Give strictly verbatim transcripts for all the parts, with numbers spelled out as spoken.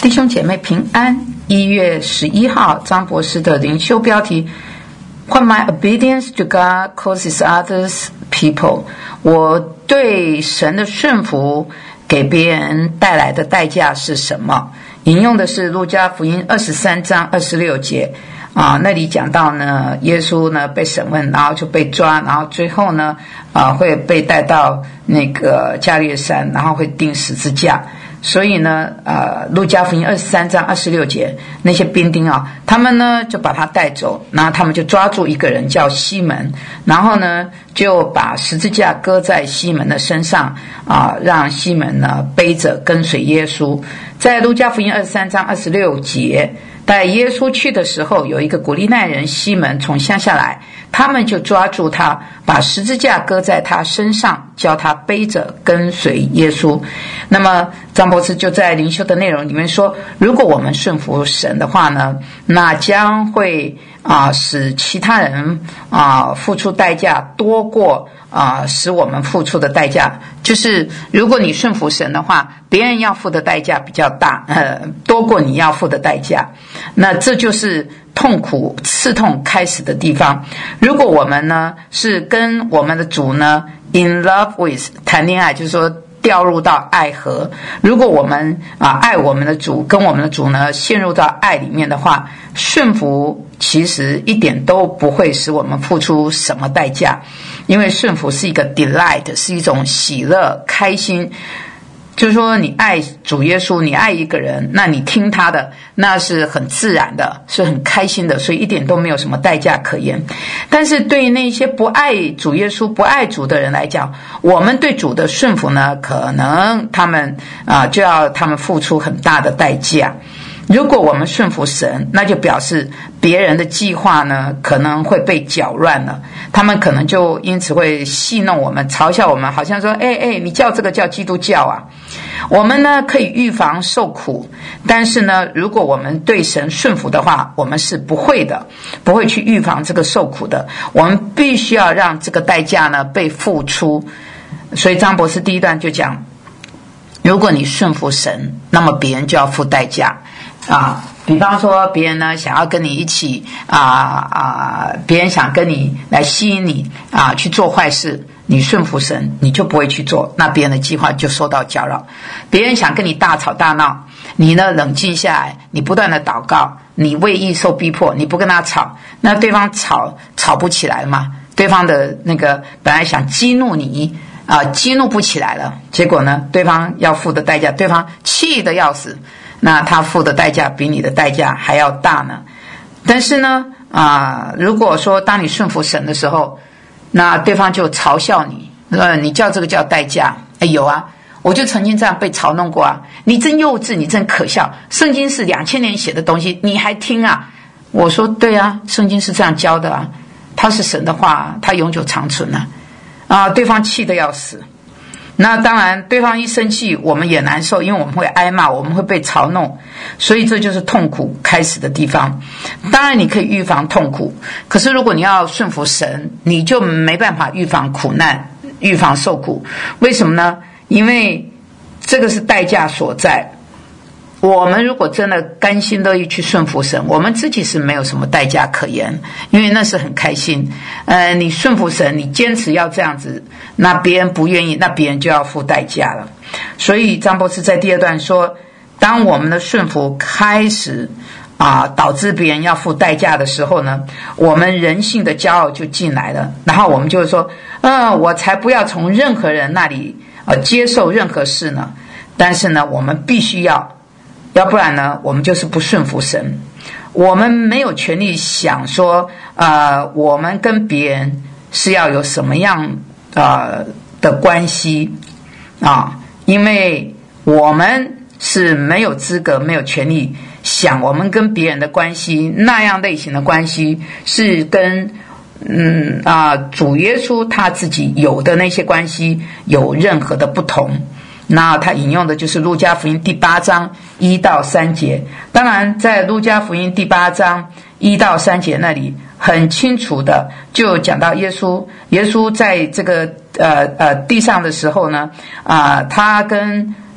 弟兄姐妹平安。一月十一号，张博士的灵修标题 What my obedience to God causes others people， 我对神的顺服给别人带来的代价是什么？引用的是路加福音二十三章二十六节啊，那里讲到呢，耶稣呢被审问，然后就被抓，然后最后呢啊会被带到那个加略山，然后会钉十字架。所以呢，呃，路加福音二十三章二十六节，那些兵丁啊，他们呢就把他带走，然后他们就抓住一个人叫西门，然后呢就把十字架搁在西门的身上啊，让西门呢背着跟随耶稣。在路加福音二十三章二十六节，带耶稣去的时候，有一个古利奈人西门从乡下来，他们就抓住他，把十字架搁在他身上，叫他背着跟随耶稣。那么张博士就在灵修的内容里面说，如果我们顺服神的话呢，那将会啊、呃、使其他人啊、呃、付出代价多过啊、呃、使我们付出的代价。就是如果你顺服神的话，别人要付的代价比较大，呃多过你要付的代价。那这就是痛苦刺痛开始的地方。如果我们呢是跟我们的主呢 in love with 谈恋爱，就是说掉入到爱河，如果我们啊爱我们的主，跟我们的主呢陷入到爱里面的话，顺服其实一点都不会使我们付出什么代价，因为顺服是一个 delight， 是一种喜乐开心。就是说你爱主耶稣，你爱一个人，那你听他的，那是很自然的，是很开心的，所以一点都没有什么代价可言。但是对于那些不爱主耶稣不爱主的人来讲，我们对主的顺服呢，可能他们啊、呃、就要他们付出很大的代价。如果我们顺服神，那就表示别人的计划呢可能会被搅乱了，他们可能就因此会戏弄我们，嘲笑我们，好像说哎哎，你叫这个叫基督教啊。我们呢可以预防受苦，但是呢如果我们对神顺服的话，我们是不会的，不会去预防这个受苦的，我们必须要让这个代价呢被付出。所以张博士第一段就讲，如果你顺服神，那么别人就要付代价啊，比方说别人呢想要跟你一起啊啊，别人想跟你来吸引你啊去做坏事，你顺服神，你就不会去做，那别人的计划就受到搅扰。别人想跟你大吵大闹，你呢冷静下来，你不断的祷告，你为义受逼迫，你不跟他吵，那对方吵吵不起来嘛，对方的那个本来想激怒你啊，激怒不起来了，结果呢对方要付的代价，对方气得要死，那他付的代价比你的代价还要大呢。但是呢啊，如果说当你顺服神的时候，那对方就嘲笑你，呃，你叫这个叫代价。哎，有啊，我就曾经这样被嘲弄过啊，你真幼稚，你真可笑，圣经是两千年写的东西，你还听啊？我说对啊，圣经是这样教的啊，它是神的话，它永久长存啊。啊，对方气得要死。那当然对方一生气我们也难受，因为我们会挨骂，我们会被嘲弄，所以这就是痛苦开始的地方。当然你可以预防痛苦，可是如果你要顺服神，你就没办法预防苦难，预防受苦。为什么呢？因为这个是代价所在。我们如果真的甘心乐意去顺服神，我们自己是没有什么代价可言，因为那是很开心。呃，你顺服神，你坚持要这样子，那别人不愿意，那别人就要付代价了。所以张博士在第二段说，当我们的顺服开始啊导致别人要付代价的时候呢，我们人性的骄傲就进来了，然后我们就会说，呃，我才不要从任何人那里呃接受任何事呢。但是呢，我们必须要。要不然呢，我们就是不顺服神。我们没有权利想说，呃，我们跟别人是要有什么样呃的关系啊？因为我们是没有资格、没有权利想我们跟别人的关系那样类型的关系是跟嗯啊主耶稣他自己有的那些关系有任何的不同。那他引用的就是路加福音第八章一到三节。当然在路加福音第八章一到三节那里很清楚的就讲到耶稣耶稣在这个呃呃地上的时候呢啊、呃、他跟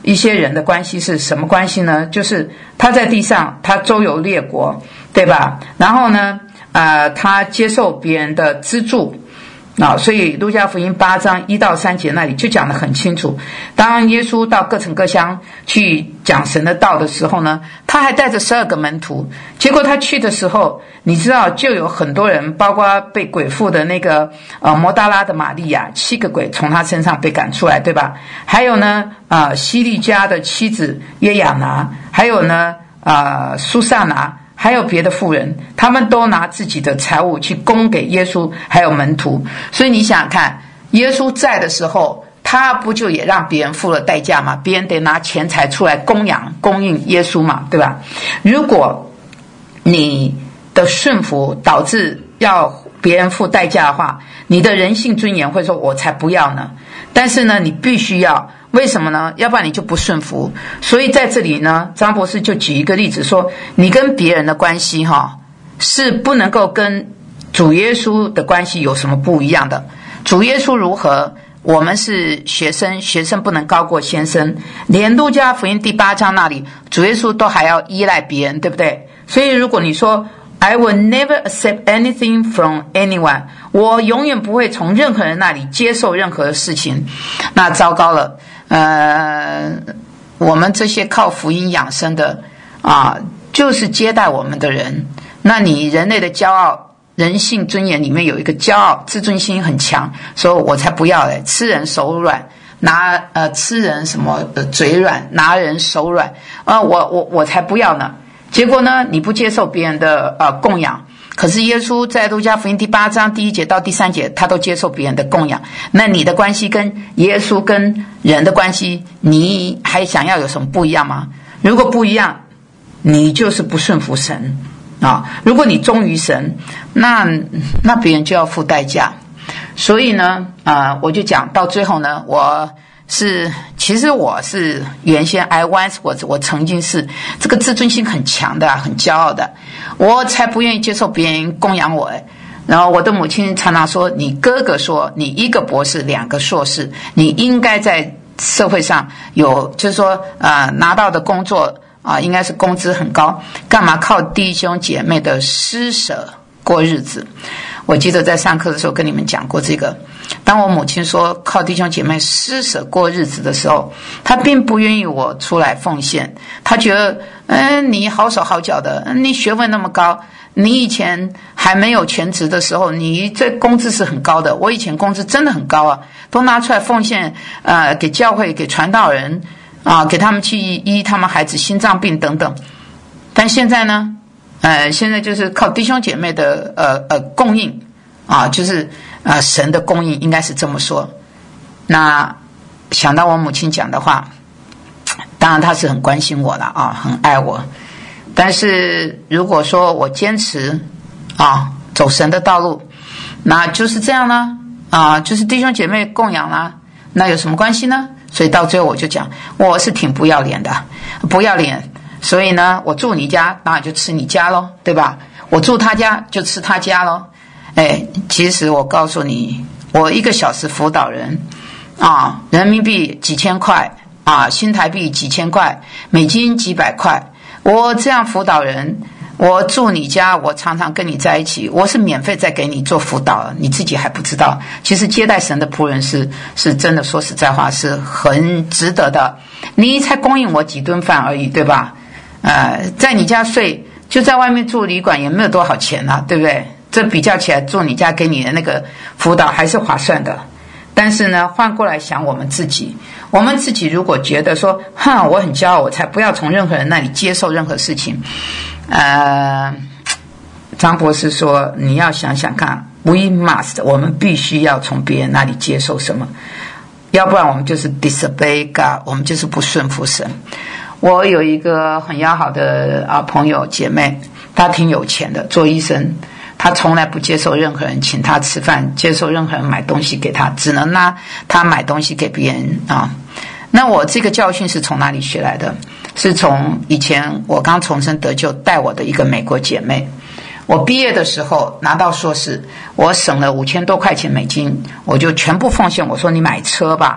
一些人的关系是什么关系呢？就是他在地上，他周游列国，对吧？然后呢，呃，他接受别人的资助。啊，所以路加福音八章一到三节那里就讲得很清楚，当耶稣到各城各乡去讲神的道的时候呢，他还带着十二个门徒，结果他去的时候，你知道就有很多人，包括被鬼附的那个呃摩大拉的玛利亚，七个鬼从他身上被赶出来，对吧？还有呢呃希利家的妻子约雅拿，还有呢呃苏萨拿，还有别的妇人，他们都拿自己的财物去供给耶稣还有门徒。所以你想想看，耶稣在的时候，他不就也让别人付了代价吗？别人得拿钱财出来供养供应耶稣嘛，对吧？如果你的顺服导致要别人付代价的话，你的人性尊严会说我才不要呢。但是呢，你必须要，为什么呢？要不然你就不顺服。所以在这里呢，张博士就举一个例子说，你跟别人的关系哈，是不能够跟主耶稣的关系有什么不一样的。主耶稣如何，我们是学生，学生不能高过先生。连路加福音第八章那里，主耶稣都还要依赖别人，对不对？所以如果你说I will never accept anything from anyone， 我永远不会从任何人那里接受任何的事情，那糟糕了。呃，我们这些靠福音养生的啊，就是接待我们的人，那你人类的骄傲，人性尊严里面有一个骄傲，自尊心很强，所以我才不要嘞，吃人手软，拿呃吃人什么、呃、嘴软，拿人手软啊、呃，我我我才不要呢。结果呢，你不接受别人的呃供养，可是耶稣在路加福音第八章第一节到第三节，他都接受别人的供养。那你的关系跟耶稣跟人的关系，你还想要有什么不一样吗？如果不一样，你就是不顺服神啊！如果你忠于神，那那别人就要付代价。所以呢，呃，我就讲到最后呢，我。是，其实我是原先 I once 我我曾经是这个自尊心很强的，很骄傲的，我才不愿意接受别人供养我。然后我的母亲常常说，你哥哥说你一个博士两个硕士，你应该在社会上有，就是说呃拿到的工作啊、呃，应该是工资很高，干嘛靠弟兄姐妹的施舍过日子？我记得在上课的时候跟你们讲过这个。当我母亲说靠弟兄姐妹施舍过日子的时候，她并不愿意我出来奉献。她觉得，嗯，你好手好脚的，你学问那么高，你以前还没有全职的时候，你这工资是很高的。我以前工资真的很高啊，都拿出来奉献，呃，给教会，给传道人啊，给他们去医他们孩子心脏病等等。但现在呢？呃，现在就是靠弟兄姐妹的呃呃供应啊，就是呃神的供应，应该是这么说。那想到我母亲讲的话，当然她是很关心我了啊，很爱我。但是如果说我坚持啊走神的道路，那就是这样呢啊，就是弟兄姐妹供养啦，那有什么关系呢？所以到最后我就讲，我是挺不要脸的，不要脸。所以呢，我住你家，当然就吃你家咯，对吧？我住他家就吃他家咯。哎，其实我告诉你，我一个小时辅导人啊，人民币几千块啊，新台币几千块，美金几百块。我这样辅导人，我住你家，我常常跟你在一起，我是免费在给你做辅导，你自己还不知道。其实接待神的仆人是是真的，说实在话是很值得的。你才供应我几顿饭而已，对吧？呃，在你家睡，就在外面住旅馆也没有多少钱啊，对不对？这比较起来，住你家给你的那个辅导还是划算的。但是呢，换过来想我们自己，我们自己如果觉得说，哼，我很骄傲，我才不要从任何人那里接受任何事情。呃，张博士说，你要想想看 ，we must， 我们必须要从别人那里接受什么，要不然我们就是 disobey God， 我们就是不顺服神。我有一个很要好的啊朋友姐妹，她挺有钱的，做医生，她从来不接受任何人请她吃饭，接受任何人买东西给她，只能拿她买东西给别人啊。那我这个教训是从哪里学来的？是从以前我刚重生得救带我的一个美国姐妹。我毕业的时候拿到硕士，我省了五千多块钱美金，我就全部奉献。我说你买车吧，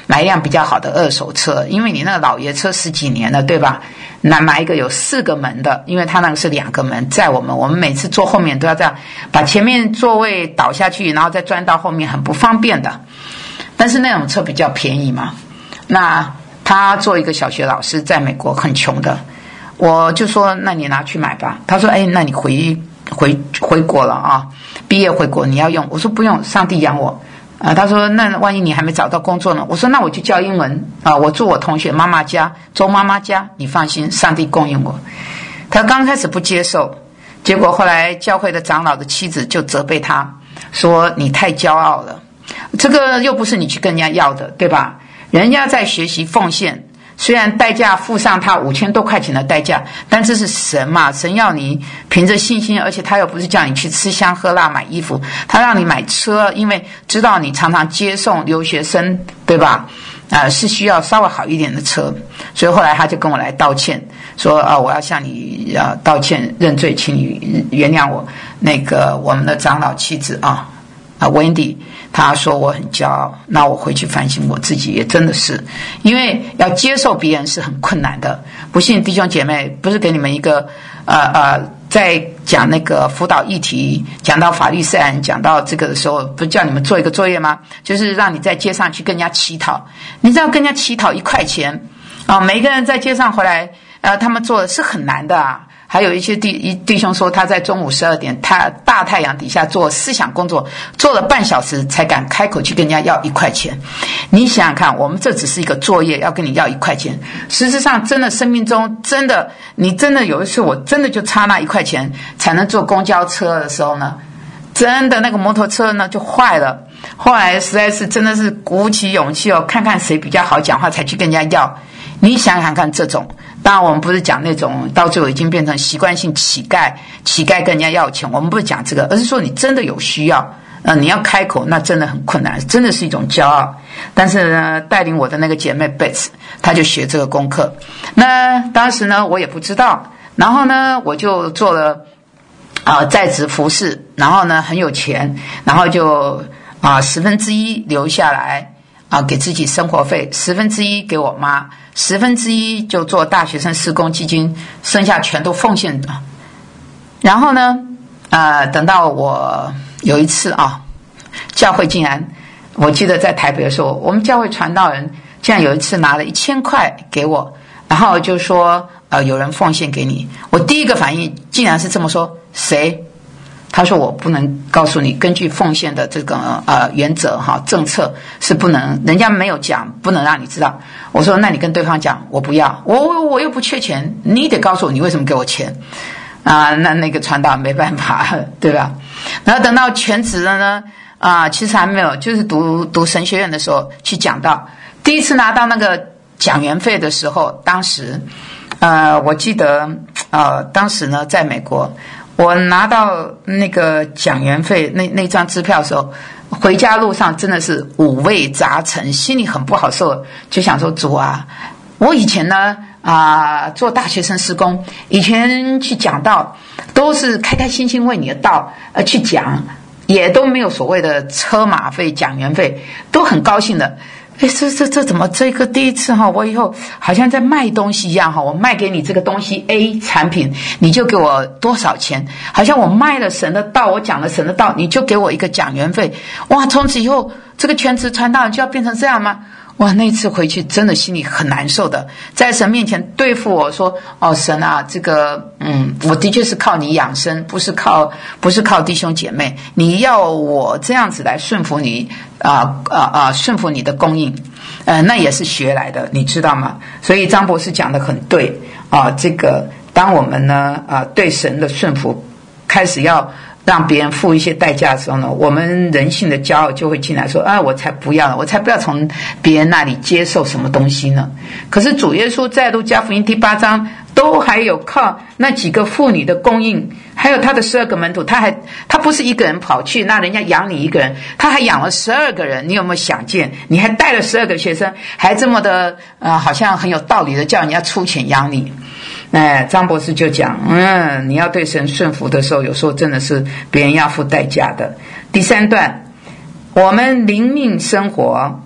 买一辆比较好的二手车，因为你那个老爷车十几年了，对吧？那买一个有四个门的，因为他那个是两个门，载我们，我们每次坐后面都要这样把前面座位倒下去，然后再钻到后面，很不方便的。但是那种车比较便宜嘛。那他做一个小学老师，在美国很穷的，我就说那你拿去买吧。他说哎，那你回回回国了啊，毕业回国你要用。我说不用，上帝养我啊。他说那万一你还没找到工作呢？我说那我就教英文啊，我住我同学妈妈家，周妈妈家，你放心，上帝供应我。他刚开始不接受，结果后来教会的长老的妻子就责备他说你太骄傲了，这个又不是你去跟人家要的，对吧？人家在学习奉献，虽然代价付上他五千多块钱的代价，但这是神嘛，神要你凭着信心，而且他又不是叫你去吃香喝辣买衣服，他让你买车，因为知道你常常接送留学生，对吧？呃，是需要稍微好一点的车，所以后来他就跟我来道歉，说啊、呃，我要向你啊、呃、道歉认罪，请你原谅我。那个我们的长老妻子啊啊 Wendy。他说我很骄傲，那我回去反省我自己，也真的是，因为要接受别人是很困难的。不信弟兄姐妹，不是给你们一个呃呃，在讲那个辅导议题，讲到法律事案，讲到这个的时候，不是叫你们做一个作业吗？就是让你在街上去跟人家乞讨，你知道跟人家乞讨一块钱啊，每一个人在街上回来，呃，他们做的是很难的啊。还有一些弟弟兄说他在中午十二点他大太阳底下做思想工作，做了半小时才敢开口去跟人家要一块钱。你想想看，我们这只是一个作业，要跟你要一块钱，实质上真的生命中真的你真的有一次我真的就差那一块钱才能坐公交车的时候呢，真的那个摩托车呢就坏了，后来实在是真的是鼓起勇气哦，看看谁比较好讲话才去跟人家要。你想想看，这种当然我们不是讲那种到最后已经变成习惯性乞丐，乞丐跟人家要钱，我们不是讲这个，而是说你真的有需要，呃，你要开口，那真的很困难，真的是一种骄傲。但是呢，带领我的那个姐妹 Beth， 她就学这个功课。那当时呢，我也不知道，然后呢，我就做了啊、呃、在职服侍，然后呢很有钱，然后就啊、呃、十分之一留下来。啊，给自己生活费，十分之一给我妈，十分之一就做大学生事工基金，剩下全都奉献的。然后呢，呃，等到我有一次啊，教会竟然，我记得在台北的时候，我们教会传道人竟然有一次拿了一千块给我，然后就说呃有人奉献给你。我第一个反应竟然是这么说，谁？他说我不能告诉你，根据奉献的这个呃原则哈政策是不能，人家没有讲，不能让你知道。我说那你跟对方讲，我不要，我我我又不缺钱，你得告诉我你为什么给我钱啊？那那个传道没办法，对吧？然后等到全职了呢啊，其实还没有，就是读读神学院的时候去讲到，第一次拿到那个讲员费的时候，当时呃我记得呃当时呢在美国。我拿到那个讲员费那那张支票的时候，回家路上真的是五味杂陈，心里很不好受，就想说主啊，我以前呢啊、呃、做大学生事工，以前去讲道都是开开心心为你的道呃去讲，也都没有所谓的车马费讲员费，都很高兴的。哎，这这这怎么这个第一次哈，我以后好像在卖东西一样哈，我卖给你这个东西 A 产品，你就给我多少钱？好像我卖了神的道，我讲了神的道，你就给我一个讲员费。哇，从此以后这个全职传道人就要变成这样吗？哇，那次回去真的心里很难受的，在神面前对付我说，哦，神啊，这个嗯，我的确是靠你养生，不是靠不是靠弟兄姐妹，你要我这样子来顺服你啊啊啊顺服你的供应，呃，那也是学来的，你知道吗？所以张博士讲得很对啊，这个当我们呢啊对神的顺服开始要让别人付一些代价的时候呢，我们人性的骄傲就会进来说，啊，我才不要了，我才不要从别人那里接受什么东西呢。可是主耶稣在路加福音第八章都还有靠那几个妇女的供应，还有他的十二个门徒，他还他不是一个人跑去，那人家养你一个人，他还养了十二个人，你有没有想见？你还带了十二个学生，还这么的呃，好像很有道理的叫人家出钱养你。哎，张博士就讲，嗯，你要对神顺服的时候，有时候真的是别人要付代价的。第三段，我们灵命生活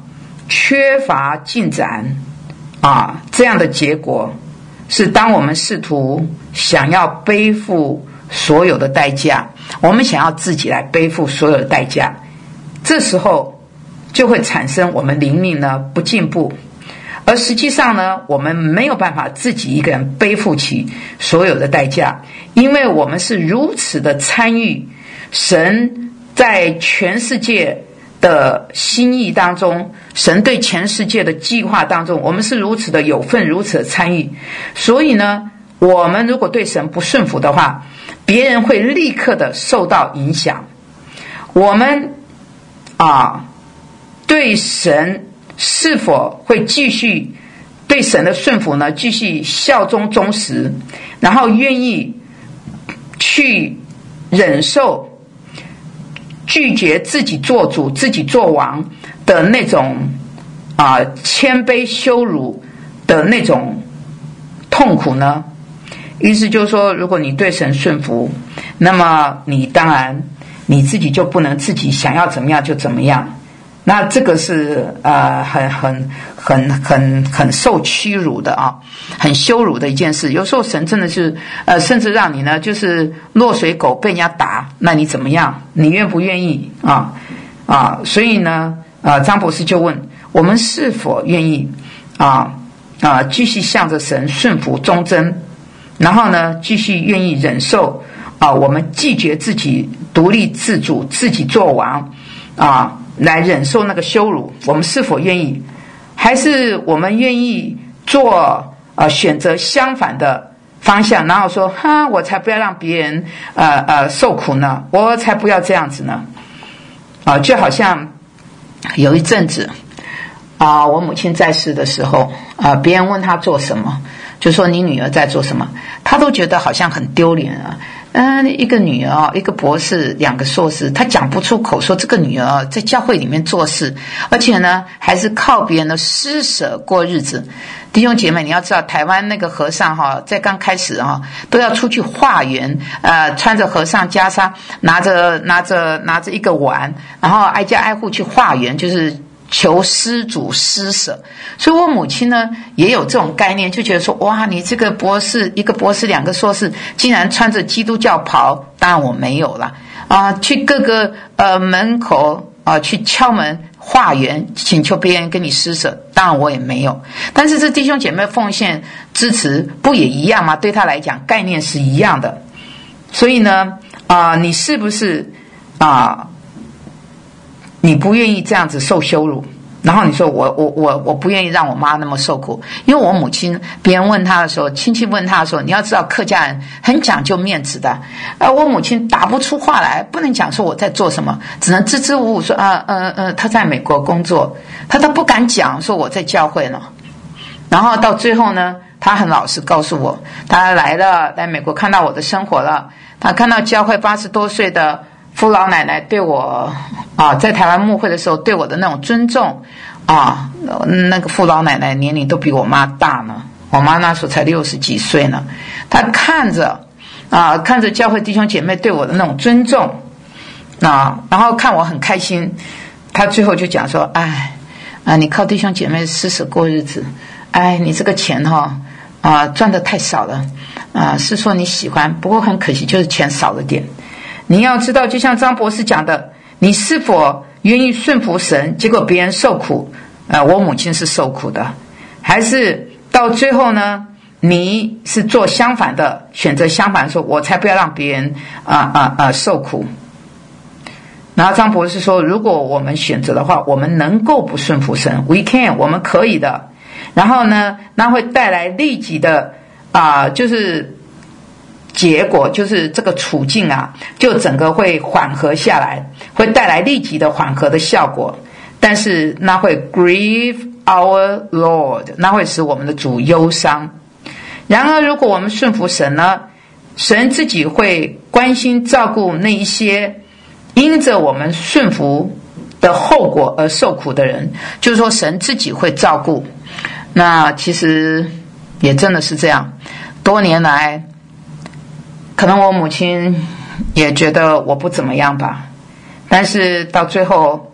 缺乏进展啊，这样的结果是当我们试图想要背负所有的代价，我们想要自己来背负所有的代价，这时候就会产生我们灵命呢不进步，而实际上呢，我们没有办法自己一个人背负起所有的代价，因为我们是如此的参与神在全世界的心意当中，神对全世界的计划当中，我们是如此的有份，如此的参与。所以呢，我们如果对神不顺服的话，别人会立刻的受到影响。我们啊，对神是否会继续对神的顺服呢？继续效忠忠实，然后愿意去忍受拒绝自己做主、自己做王的那种啊谦卑羞辱的那种痛苦呢？意思就是说，如果你对神顺服，那么你当然你自己就不能自己想要怎么样就怎么样。那这个是呃很很很很很受屈辱的啊，很羞辱的一件事。有时候神真的是呃，甚至让你呢就是落水狗被人家打，那你怎么样？你愿不愿意啊？啊，所以呢，呃，张博士就问我们是否愿意啊啊继续向着神顺服忠贞，然后呢继续愿意忍受啊，我们拒绝自己独立自主、自己做王啊。来忍受那个羞辱，我们是否愿意？还是我们愿意做呃选择相反的方向，然后说哈，我才不要让别人呃呃受苦呢，我才不要这样子呢？啊，就好像有一阵子啊，我母亲在世的时候啊，别人问她做什么，就说你女儿在做什么，她都觉得好像很丢脸啊。嗯，一个女儿，一个博士，两个硕士，她讲不出口说这个女儿在教会里面做事，而且呢还是靠别人的施舍过日子。弟兄姐妹，你要知道，台湾那个和尚哈，在刚开始哈都要出去化缘，呃，穿着和尚袈裟，拿着拿着拿着一个碗，然后挨家挨户去化缘，就是求施主施舍。所以我母亲呢也有这种概念，就觉得说哇，你这个博士，一个博士两个硕士竟然穿着基督教袍，当然我没有了啊，去各个呃门口啊去敲门化缘，请求别人跟你施舍，当然我也没有。但是这弟兄姐妹奉献支持不也一样吗？对他来讲概念是一样的。所以呢啊、呃，你是不是啊、呃你不愿意这样子受羞辱，然后你说我我我我不愿意让我妈那么受苦，因为我母亲，别人问她的时候，亲戚问她的时候，你要知道客家人很讲究面子的，呃，我母亲打不出话来，不能讲说我在做什么，只能支支吾吾说啊呃呃她在美国工作，她都不敢讲说我在教会呢。然后到最后呢，她很老实告诉我，她来了，来美国看到我的生活了，她看到教会八十多岁的父老奶奶对我啊，在台湾牧会的时候对我的那种尊重啊，那个父老奶奶年龄都比我妈大呢，我妈那时候才六十几岁呢。她看着啊，看着教会弟兄姐妹对我的那种尊重啊，然后看我很开心，她最后就讲说，哎啊，你靠弟兄姐妹施舍过日子，哎，你这个钱哈啊赚得太少了啊，是说你喜欢，不过很可惜就是钱少了点。你要知道，就像张博士讲的，你是否愿意顺服神，结果别人受苦，呃，我母亲是受苦的，还是到最后呢，你是做相反的，选择相反，说我才不要让别人啊啊啊受苦。然后张博士说，如果我们选择的话，我们能够不顺服神 ，we can， 我们可以的。然后呢，那会带来立即的啊、呃，就是结果就是这个处境啊，就整个会缓和下来，会带来立即的缓和的效果。但是那会 grieve our Lord， 那会使我们的主忧伤。然而如果我们顺服神呢，神自己会关心照顾那一些因着我们顺服的后果而受苦的人，就是说神自己会照顾。那其实也真的是这样，多年来可能我母亲也觉得我不怎么样吧，但是到最后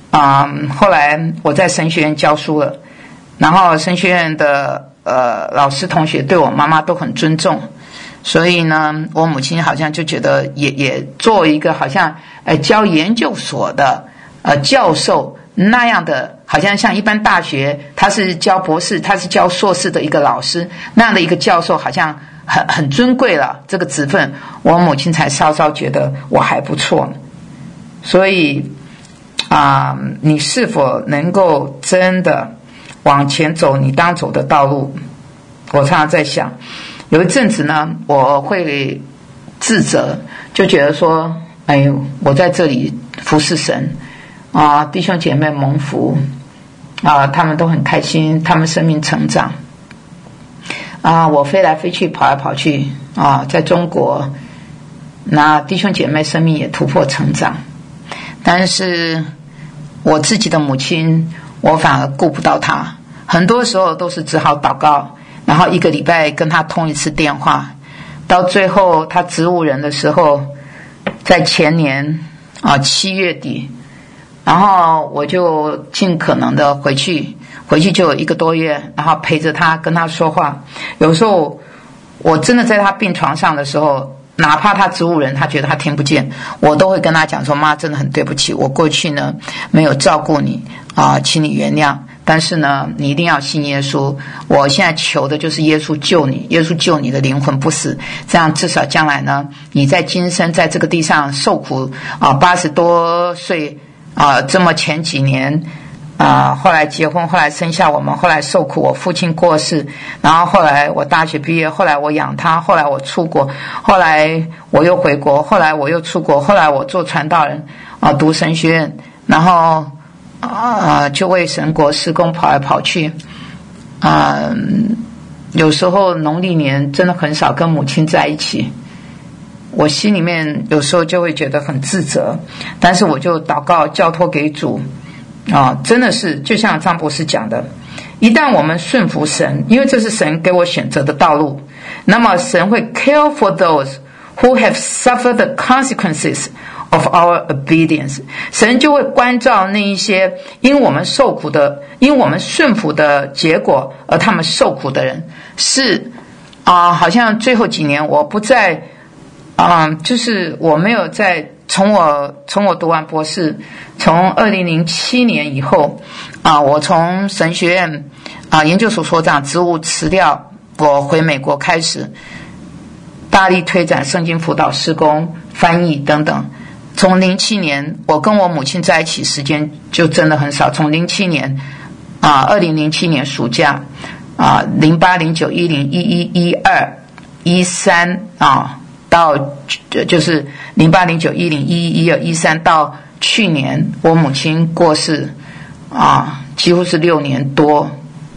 啊、嗯，后来我在神学院教书了，然后神学院的呃老师同学对我妈妈都很尊重，所以呢，我母亲好像就觉得也也做一个好像呃教研究所的呃教授那样的，好像像一般大学他是教博士，他是教硕士的一个老师那样的一个教授，好像很很尊贵了这个职分，我母亲才稍稍觉得我还不错呢。所以啊、呃，你是否能够真的往前走你当走的道路？我常常在想，有一阵子呢，我会自责，就觉得说，哎呦，我在这里服侍神啊，弟兄姐妹蒙福啊，他们都很开心，他们生命成长啊，我飞来飞去，跑来跑去啊，在中国，那弟兄姐妹生命也突破成长，但是我自己的母亲，我反而顾不到她，很多时候都是只好祷告，然后一个礼拜跟她通一次电话，到最后她植物人的时候，在前年啊七月底，然后我就尽可能的回去，回去就有一个多月，然后陪着她跟她说话。有时候我真的在她病床上的时候，哪怕他植物人，他觉得他听不见，我都会跟他讲说，妈，真的很对不起，我过去呢没有照顾你啊、呃，请你原谅。但是呢，你一定要信耶稣，我现在求的就是耶稣救你，耶稣救你的灵魂不死，这样至少将来呢，你在今生在这个地上受苦啊，八十多岁啊，这么前几年。啊、呃，后来结婚，后来生下我们，后来受苦，我父亲过世，然后后来我大学毕业，后来我养他，后来我出国，后来我又回国，后来我又出国，后来我做传道人啊、呃，读神学院，然后啊、呃、就为神国事工跑来跑去，啊、呃，有时候农历年真的很少跟母亲在一起，我心里面有时候就会觉得很自责，但是我就祷告交托给主。啊、哦，真的是就像张博士讲的，一旦我们顺服神，因为这是神给我选择的道路，那么神会 care for those who have suffered the consequences of our obedience， 神就会关照那一些因我们受苦的，因我们顺服的结果而他们受苦的人。是啊、呃，好像最后几年我不再啊、呃，就是我没有在从我从我读完博士，从二零零七年以后啊，我从神学院啊研究所所长职务辞掉，我回美国开始大力推展圣经辅导事工、翻译等等。从零七年，我跟我母亲在一起时间就真的很少。从零七年啊，二零零七年暑假啊，零八、零九、一零、一一、一二、一三啊。到就是零八零九一零一一一二一三到去年我母亲过世啊，几乎是六年多。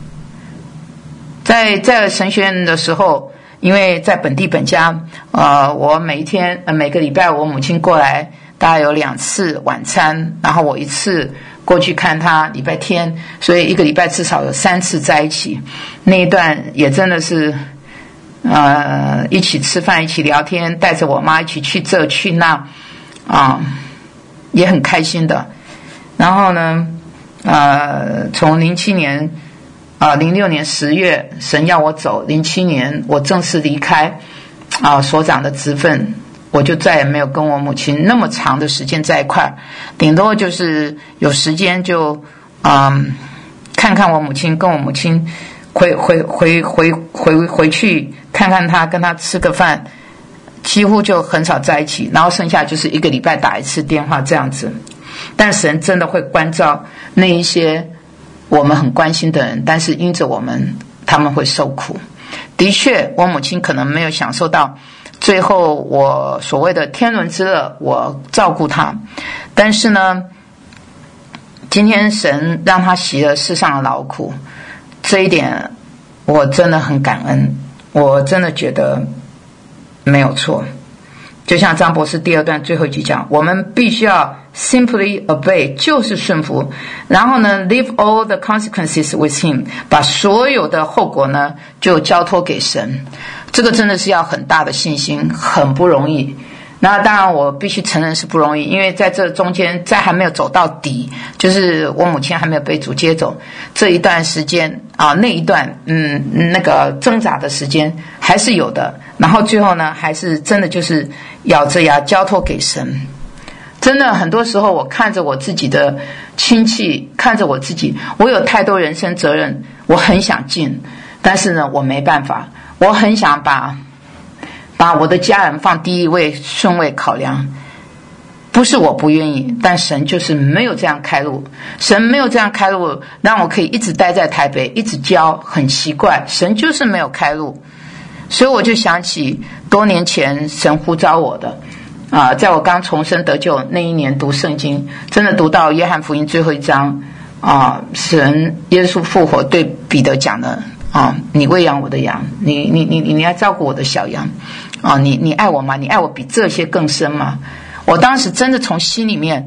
在在神学院的时候，因为在本地本家，呃，我每一天呃每个礼拜我母亲过来大概有两次晚餐，然后我一次过去看她，礼拜天，所以一个礼拜至少有三次在一起。那一段也真的是。呃，一起吃饭，一起聊天，带着我妈一起去这去那，啊，也很开心的。然后呢，呃，从零七年，啊，零六年十月，神要我走，零七年我正式离开啊所长的职分，我就再也没有跟我母亲那么长的时间在一块，顶多就是有时间就嗯看看我母亲，跟我母亲。回回回回回回去看看他，跟他吃个饭，几乎就很少在一起。然后剩下就是一个礼拜打一次电话这样子。但神真的会关照那一些我们很关心的人，但是因着我们，他们会受苦。的确，我母亲可能没有享受到最后我所谓的天伦之乐，我照顾她。但是呢，今天神让她习了世上的劳苦。这一点我真的很感恩，我真的觉得没有错。就像张博士第二段最后一句讲，我们必须要 simply obey， 就是顺服，然后呢 leave all the consequences with him， 把所有的后果呢就交托给神。这个真的是要很大的信心，很不容易那当然我必须承认是不容易，因为在这中间在还没有走到底，就是我母亲还没有被主接走这一段时间啊，那一段嗯那个挣扎的时间还是有的，然后最后呢还是真的就是咬着牙交托给神。真的很多时候我看着我自己的亲戚，看着我自己，我有太多人生责任，我很想尽，但是呢我没办法，我很想把把我的家人放第一位顺位考量，不是我不愿意，但神就是没有这样开路，神没有这样开路让我可以一直待在台北一直教，很奇怪，神就是没有开路。所以我就想起多年前神呼召我的啊，在我刚重生得救那一年读圣经，真的读到约翰福音最后一章啊，神耶稣复活对彼得讲的啊，你喂养我的羊，你你你你要照顾我的小羊啊，你你爱我吗？你爱我比这些更深吗？我当时真的从心里面，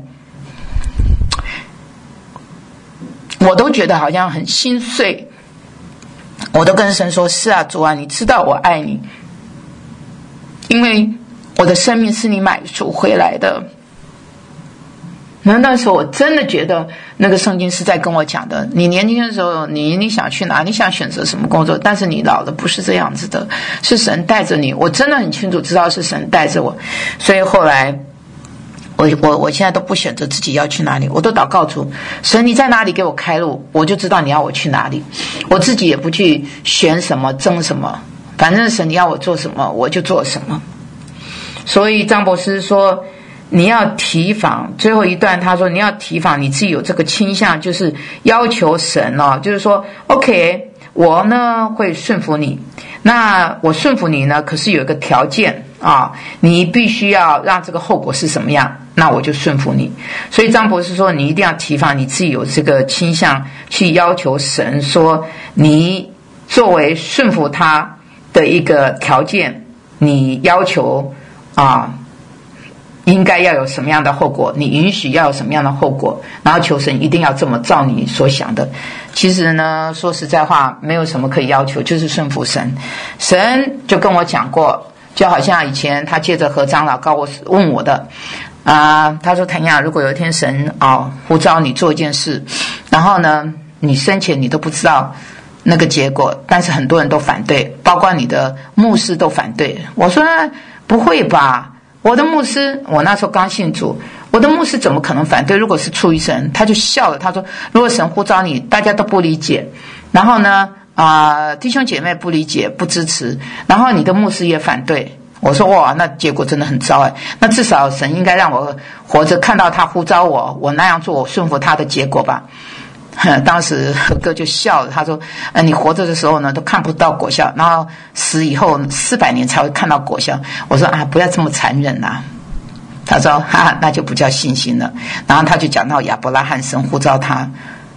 我都觉得好像很心碎，我都跟神说：是啊，主啊，你知道我爱你，因为我的生命是你买赎回来的。那那时候我真的觉得那个圣经是在跟我讲的，你年轻的时候你你想去哪，你想选择什么工作，但是你老了不是这样子的，是神带着你。我真的很清楚知道是神带着我，所以后来我我我现在都不选择自己要去哪里，我都祷告主，神你在哪里给我开路，我就知道你要我去哪里，我自己也不去选什么争什么，反正神你要我做什么我就做什么。所以张博士说你要提防，最后一段他说你要提防你自己有这个倾向，就是要求神哦，就是说 OK 我呢会顺服你，那我顺服你呢可是有一个条件啊，你必须要让这个后果是什么样，那我就顺服你。所以张博士说你一定要提防你自己有这个倾向去要求神，说你作为顺服他的一个条件，你要求啊应该要有什么样的后果，你允许要有什么样的后果，然后求神一定要这么照你所想的。其实呢说实在话没有什么可以要求，就是顺服神。神就跟我讲过，就好像以前他借着何长老告我问我的啊、呃，他说谭雅，如果有一天神啊、哦、呼召你做一件事，然后呢你生前你都不知道那个结果，但是很多人都反对，包括你的牧师都反对。我说不会吧，我的牧师，我那时候刚信主，我的牧师怎么可能反对？如果是出于神，他就笑了，他说如果神呼召你，大家都不理解，然后呢啊、呃，弟兄姐妹不理解不支持，然后你的牧师也反对，我说哇，那结果真的很糟哎，那至少神应该让我活着看到他呼召我，我那样做我顺服他的结果吧。当时何哥就笑了，他说呃，你活着的时候呢都看不到果效，然后死以后四百年才会看到果效。我说啊，不要这么残忍啊。他说哈，那就不叫信心了。然后他就讲到亚伯拉罕神呼召他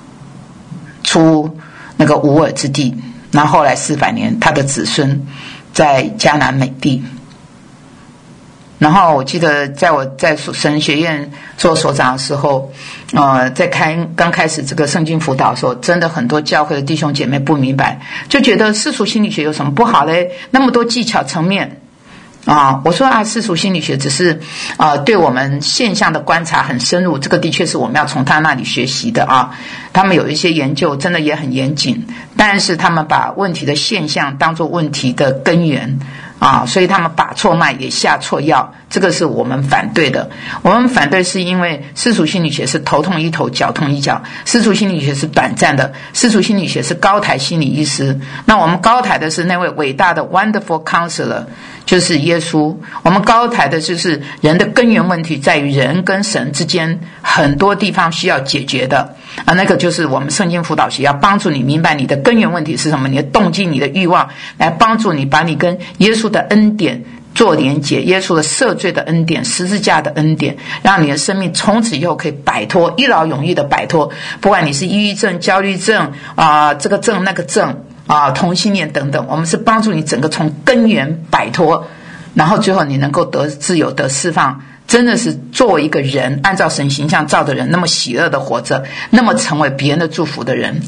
出那个乌尔之地，然后后来四百年他的子孙在迦南美地。然后我记得在我在神学院做所长的时候，呃，在开刚开始这个圣经辅导的时候，真的很多教会的弟兄姐妹不明白，就觉得世俗心理学有什么不好嘞？那么多技巧层面啊，我说啊，世俗心理学只是啊、呃、对我们现象的观察很深入，这个的确是我们要从他那里学习的啊。他们有一些研究真的也很严谨，但是他们把问题的现象当作问题的根源。啊，所以他们把错脉也下错药，这个是我们反对的。我们反对是因为世俗心理学是头痛医头，脚痛医脚，世俗心理学是短暂的，世俗心理学是高台心理医师。那我们高台的是那位伟大的 Wonderful Counselor， 就是耶稣。我们高台的就是人的根源问题在于人跟神之间很多地方需要解决的啊，那个就是我们圣经辅导学要帮助你明白你的根源问题是什么，你的动机、你的欲望，来帮助你把你跟耶稣的恩典做连结，耶稣的赦罪的恩典，十字架的恩典，让你的生命从此以后可以摆脱，一劳永逸的摆脱，不管你是抑郁症、焦虑症啊、呃，这个症那个症啊，同性恋等等，我们是帮助你整个从根源摆脱，然后最后你能够得自由、得释放，真的是作为一个人，按照神形象造的人，那么喜乐的活着，那么成为别人的祝福的人。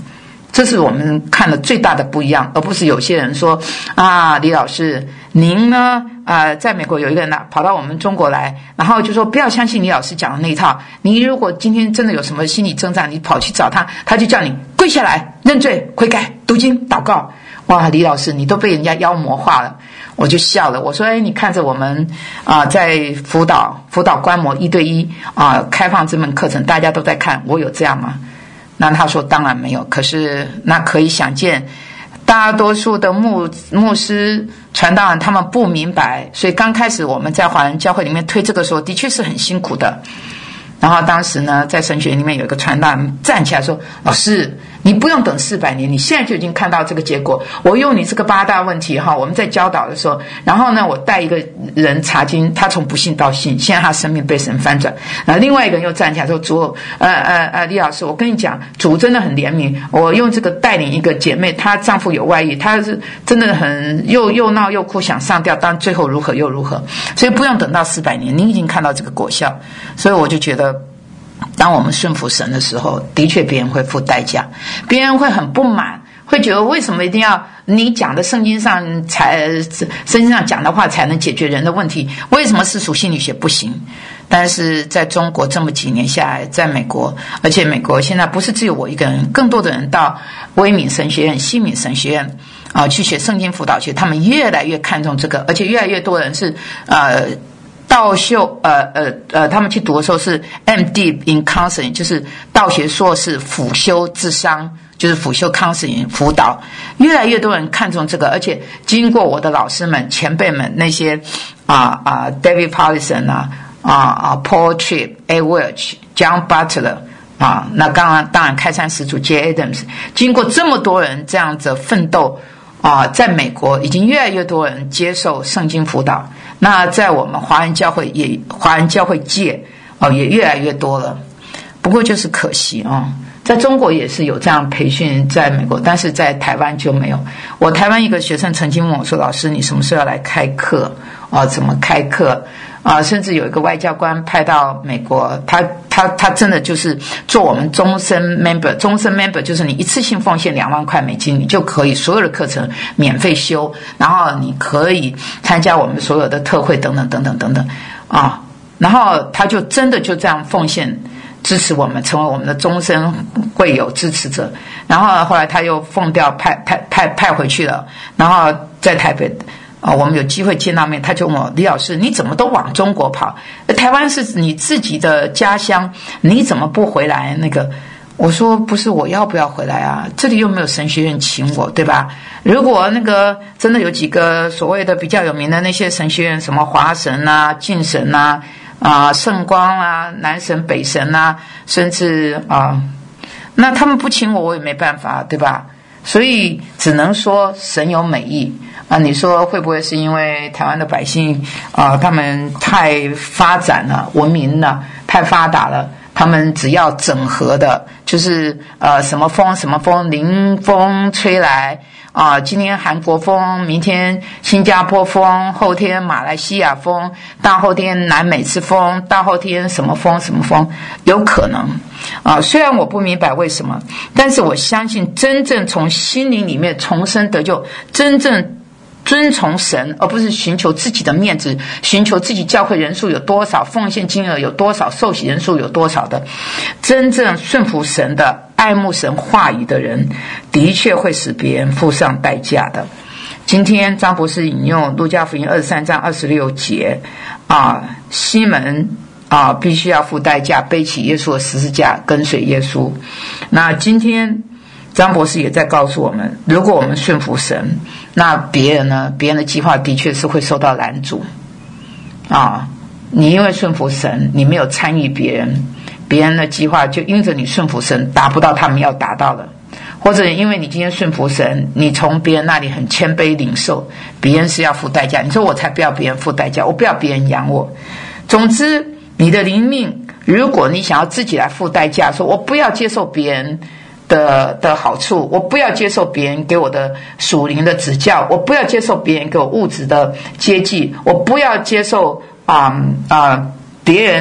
这是我们看了最大的不一样，而不是有些人说啊，李老师您呢呃，在美国有一个人跑到我们中国来，然后就说不要相信李老师讲的那一套，你如果今天真的有什么心理征兆，你跑去找他，他就叫你跪下来认罪悔改读经祷告。哇，李老师你都被人家妖魔化了。我就笑了，我说哎，你看着我们啊、呃，在辅导辅导观摩一对一啊、呃，开放这门课程，大家都在看，我有这样吗？那他说当然没有，可是那可以想见大多数的牧牧师传道人他们不明白，所以刚开始我们在华人教会里面推这个时候的确是很辛苦的。然后当时呢，在神学里面有一个传道人站起来说，老师你不用等四百年，你现在就已经看到这个结果。我用你这个八大问题哈，我们在教导的时候，然后呢我带一个人查经，他从不信到信，现在他生命被神翻转。然后另外一个人又站起来说，主呃呃呃李老师，我跟你讲，主真的很怜悯，我用这个带领一个姐妹，她丈夫有外遇，她是真的很又又闹又哭想上吊，但最后如何又如何，所以不用等到四百年，你已经看到这个果效。所以我就觉得当我们顺服神的时候，的确别人会付代价，别人会很不满，会觉得为什么一定要你讲的圣经上才圣经上讲的话才能解决人的问题，为什么世俗心理学不行？但是在中国这么几年下来，在美国，而且美国现在不是只有我一个人，更多的人到威敏神学院、西敏神学院啊、呃、去学圣经辅导学，他们越来越看重这个，而且越来越多人是呃道修呃呃呃，他们去读的时候是 M D in counseling， 就是道学硕士辅修諮商，就是辅修 counseling 辅导，越来越多人看重这个，而且经过我的老师们、前辈们那些啊啊 David Paulson 啊啊啊 Paul Tripp、A. Welch、John Butler 啊，那当然当然开山始祖 J. Adams， 经过这么多人这样子奋斗啊，在美国已经越来越多人接受圣经辅导。那在我们华人教会也华人教会界哦也越来越多了，不过就是可惜啊、哦，在中国也是有这样培训，在美国，但是在台湾就没有。我台湾一个学生曾经问我说：“老师，你什么时候要来开课啊？怎么开课啊？”甚至有一个外交官派到美国，他他他真的就是做我们终身 member， 终身 member 就是你一次性奉献两万块美金，你就可以所有的课程免费修，然后你可以参加我们所有的特会等等等等等等啊。然后他就真的就这样奉献支持我们，成为我们的终身会友支持者。然后后来他又奉调派派派派回去了，然后在台北啊、哦，我们有机会见到面，他就问我：“李老师，你怎么都往中国跑？台湾是你自己的家乡，你怎么不回来？”那个我说：“不是我要不要回来啊？这里又没有神学院请我，对吧？如果那个真的有几个所谓的比较有名的那些神学院，什么华神啊、晋神啊、啊、呃、圣光啊、南神、北神啊，甚至啊、呃，那他们不请我，我也没办法，对吧？所以只能说神有美意。”啊，你说会不会是因为台湾的百姓啊、呃，他们太发展了、文明了、太发达了，他们只要整合的，就是呃什么风什么风，临风吹来啊、呃，今天韩国风，明天新加坡风，后天马来西亚风，大后天南美之风，大后天什么风什么风，有可能啊。虽然我不明白为什么，但是我相信真正从心灵里面重生得救，真正遵从神，而不是寻求自己的面子，寻求自己教会人数有多少，奉献金额有多少，受洗人数有多少的，真正顺服神的、爱慕神话语的人，的确会使别人付上代价的。今天张博士引用路加福音二十三章二十六节啊，西门啊必须要付代价，背起耶稣的十字架，跟随耶稣。那今天张博士也在告诉我们，如果我们顺服神，那别人呢？别人的计划的确是会受到拦阻啊！你因为顺服神，你没有参与别人，别人的计划就因着你顺服神达不到他们要达到的，或者因为你今天顺服神，你从别人那里很谦卑领受，别人是要付代价。你说我才不要别人付代价，我不要别人养我。总之，你的灵命，如果你想要自己来付代价，说我不要接受别人的的好处，我不要接受别人给我的属灵的指教，我不要接受别人给我物质的接济，我不要接受啊啊、呃呃、别人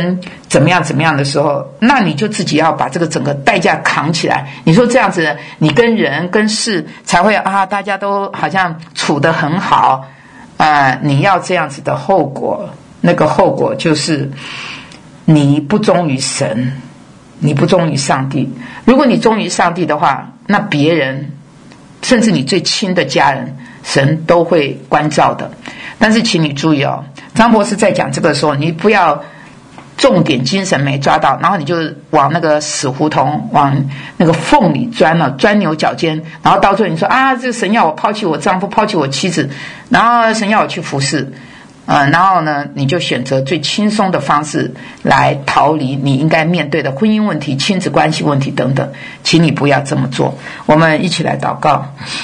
怎么样怎么样的时候，那你就自己要把这个整个代价扛起来。你说这样子，你跟人跟事才会啊，大家都好像处得很好啊、呃。你要这样子的后果，那个后果就是你不忠于神，你不忠于上帝。如果你忠于上帝的话，那别人甚至你最亲的家人，神都会关照的。但是请你注意哦，张博士在讲这个时候，你不要重点精神没抓到，然后你就往那个死胡同，往那个缝里钻了，钻牛角尖，然后到最后你说啊，这个神要我抛弃我丈夫，抛弃我妻子，然后神要我去服侍，呃，然后呢，你就选择最轻松的方式来逃离你应该面对的婚姻问题、亲子关系问题等等，请你不要这么做。我们一起来祷告。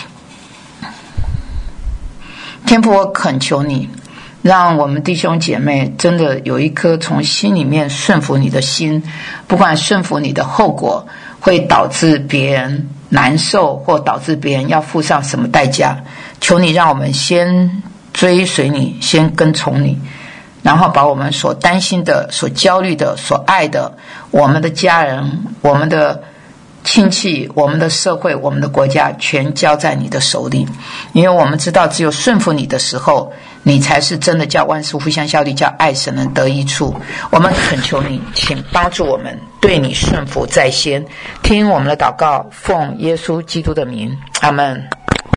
天父，我恳求你，让我们弟兄姐妹真的有一颗从心里面顺服你的心，不管顺服你的后果会导致别人难受，或导致别人要付上什么代价，求你让我们先追随你，先跟从你，然后把我们所担心的、所焦虑的、所爱的，我们的家人、我们的亲戚、我们的社会、我们的国家全交在你的手里。因为我们知道只有顺服你的时候，你才是真的叫万事互相效力，叫爱神人得益处。我们恳求你，请帮助我们对你顺服在先，听我们的祷告，奉耶稣基督的名，阿们。